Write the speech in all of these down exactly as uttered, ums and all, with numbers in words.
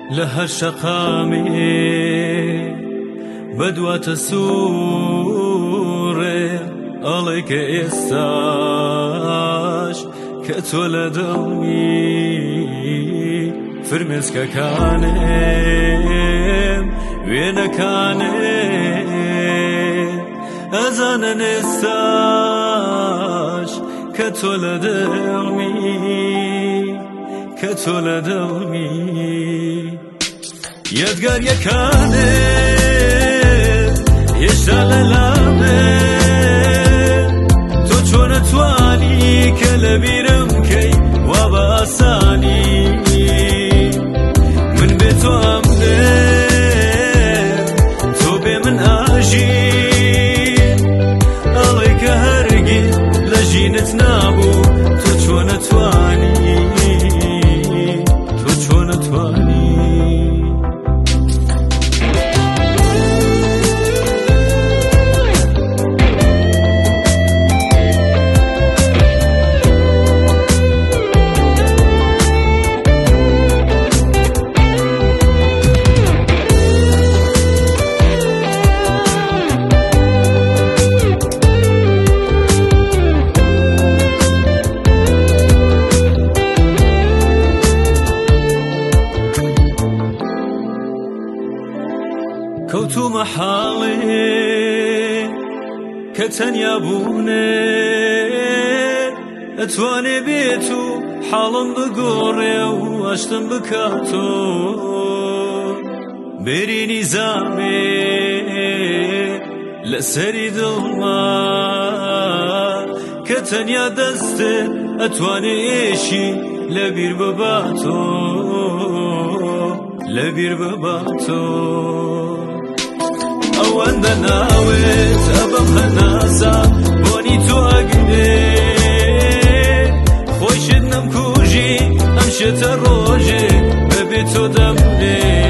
لهر شقامي بدوات سوري عليك استاش كتولد أمي فرمسك كانم وين كانم أزان استاش كتولد أمي كتولد أمي يدقر يكانم يشتغل لامم تو چون توانی كلبيرم كي وباساني من بيتو أمنم تو بي من آجين عليك هرقي لجينة نابو تو چون تواني تو چون تواني كوتو محالي كتنيا بوني اتواني بيتو حالم بقوري واشتم بكاتو بيري نظامي لسري دلما كتنيا دستي اتواني ايشي لبير بباتو لبير بباتو أو عندنا ويت أبم هناسا بوني تو أقني خوشدنا مكوجي أمشت الروجي ببيتو دمني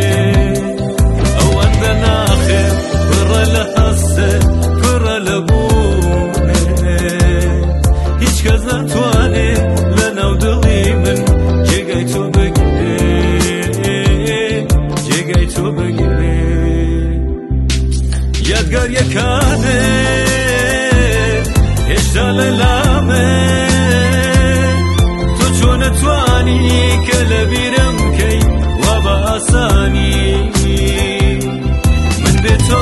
أو عندنا خير برا لحسة برا لبوني هيش كزنا تواني لنا ودلي من جيقايتو بقني جيقايتو بقني يدقر يكانم يشتغل لامم تو چون تواني كلبيرم كي وباساني من بيتو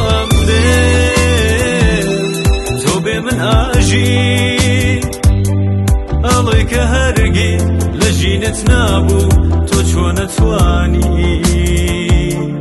أمنم تو بي من آجي عليك هرقي لجينة نابو تو چون تواني